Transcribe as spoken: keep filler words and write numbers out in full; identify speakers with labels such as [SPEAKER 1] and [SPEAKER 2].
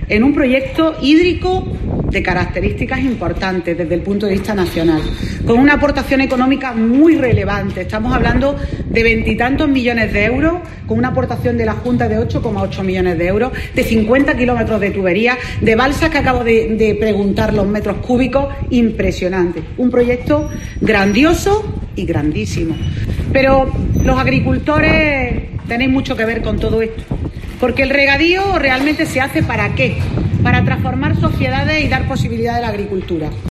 [SPEAKER 1] en un proyecto hídrico de características importantes desde el punto de vista nacional, con una aportación económica muy relevante. Estamos hablando de veintitantos millones de euros, con una aportación de la Junta de ocho coma ocho millones de euros, de cincuenta kilómetros de tubería, de balsas que acabo de, de preguntar los metros cúbicos, impresionante. Un proyecto grandioso y grandísimo. Pero los agricultores tenéis mucho que ver con todo esto, porque el regadío realmente se hace ¿para qué? Para transformar sociedades y dar posibilidades a la agricultura.